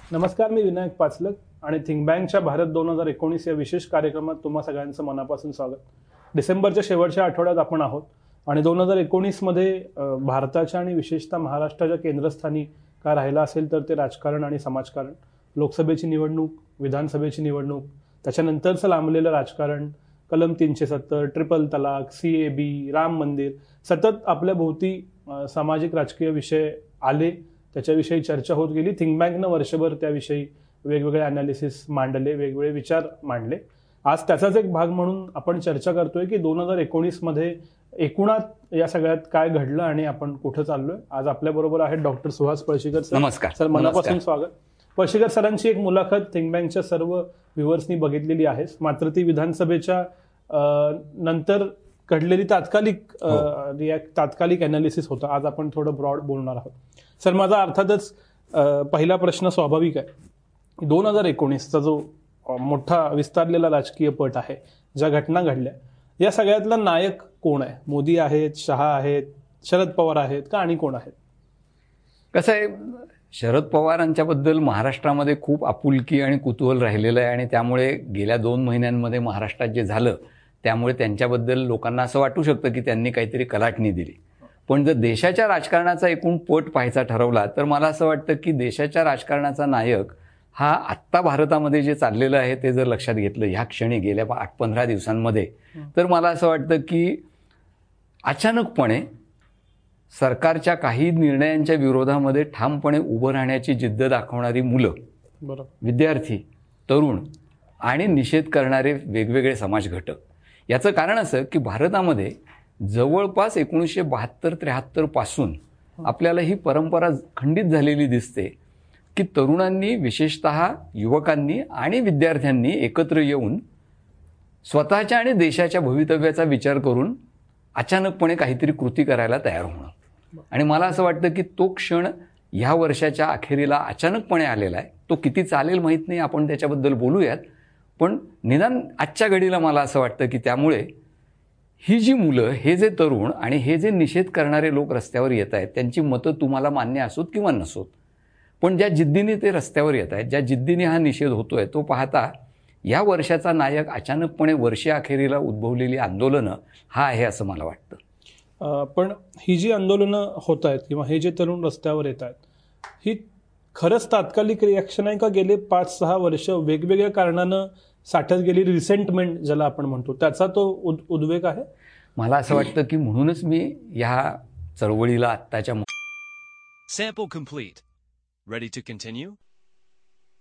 नमस्कार, मी विनायक पाचलक आणि थिंक बँकच्या भारत 2019 या विशेष कार्यक्रमात तुम्हा सगळ्यांचं मनापासून स्वागत. डिसेंबरच्या शेवटच्या आठवड्यात आपण आहोत आणि 2019 मध्ये भारताच्या आणि विशेषतः महाराष्ट्राच्या केंद्रस्थानी काय राहिलं असेल तर ते राजकारण आणि समाजकारण. लोकसभेची निवडणूक, विधानसभेची निवडणूक, त्याच्यानंतरचं लांबलेलं राजकारण, कलम 370, ट्रिपल तलाक, CAB, राम मंदिर, सतत आपल्या भोवती सामाजिक राजकीय विषय आले, त्याच्याविषयी चर्चा होत गेली. थिंक बँकनं वर्षभर त्याविषयी वेगवेगळे अनालिसिस मांडले, वेगवेगळे विचार मांडले. आज त्याचाच एक भाग म्हणून आपण चर्चा करतोय की 2019 मध्ये एकूणात या सगळ्यात काय घडलं आणि आपण कुठं चाललोय. आज आपल्याबरोबर आहेत डॉक्टर सुहास पळशीकर सर. नमस्कार सर, मनापासून स्वागत. पळशीकर सरांची एक मुलाखत थिंक बँकच्या सर्व व्ह्युअर्सनी बघितलेली आहे, मात्र ती विधानसभेच्या नंतर घडलेली तात्कालिक अनालिसिस होता. आज आपण थोडं ब्रॉड बोलणार आहोत. सर, माझा अर्थातच पहिला प्रश्न स्वाभाविक आहे. 2019चा जो मोठा विस्तारलेला राजकीय पट आहे, ज्या घटना घडल्या, या सगळ्यातला नायक कोण आहे? मोदी आहेत, शहा आहेत, शरद पवार आहेत का आणि कोण आहेत? कसं आहे, शरद पवारांच्याबद्दल महाराष्ट्रामध्ये खूप आपुलकी आणि कुतूहल राहिलेलं आहे आणि त्यामुळे गेल्या 2 महिन्यांमध्ये महाराष्ट्रात जे झालं त्यामुळे त्यांच्याबद्दल लोकांना असं वाटू शकतं की त्यांनी काहीतरी कलाटणी दिली. पण जर देशाच्या राजकारणाचा एकूण पट पाहायचा ठरवला तर मला असं वाटतं की देशाच्या राजकारणाचा नायक हा आत्ता भारतामध्ये जे चाललेलं आहे ते जर लक्षात घेतलं ह्या क्षणी गेल्या 8-15 दिवसांमध्ये, तर मला असं वाटतं की अचानकपणे सरकारच्या काही निर्णयांच्या विरोधामध्ये ठामपणे उभं राहण्याची जिद्द दाखवणारी मुलं, विद्यार्थी, तरुण आणि निषेध करणारे वेगवेगळे समाज घटक. याचं कारण असं की भारतामध्ये जवळपास 1972-73 पासून आपल्याला ही परंपरा खंडित झालेली दिसते की तरुणांनी, विशेषतः युवकांनी आणि विद्यार्थ्यांनी एकत्र येऊन स्वतःच्या आणि देशाच्या भवितव्याचा विचार करून अचानकपणे काहीतरी कृती करायला तयार होणं. आणि मला असं वाटतं की तो क्षण ह्या वर्षाच्या अखेरीला अचानकपणे आलेला आहे. तो किती चालेल माहीत नाही, आपण त्याच्याबद्दल बोलूयात. पण निदान आजच्या घडीला मला असं वाटतं की त्यामुळे ही जी मुलं, हे जे तरुण आणि हे जे निषेध करणारे लोक रस्त्यावर येत आहेत, त्यांची मतं तुम्हाला मान्य असोत किंवा नसोत, पण ज्या जिद्दीने ते रस्त्यावर येत आहेत, ज्या जिद्दीने हा निषेध होतोय, तो पाहता या वर्षाचा नायक अचानकपणे वर्षाअखेरीला उद्भवलेली आंदोलनं हा आहे असं मला वाटतं. पण ही जी आंदोलनं होत आहेत किंवा हे जे तरुण रस्त्यावर येत आहेत, ही खरंच तात्कालिक रिॲक्शन आहे का गेले 5-6 वर्ष वेगवेगळ्या कारणानं साठत गेलेली रिसेंटमेंट ज्याला आपण म्हणतो, त्याचा तो उद्वेग आहे? मला असं वाटतं की म्हणूनच मी ह्या चळवळीला आत्ताच्या Sample complete. Ready to continue?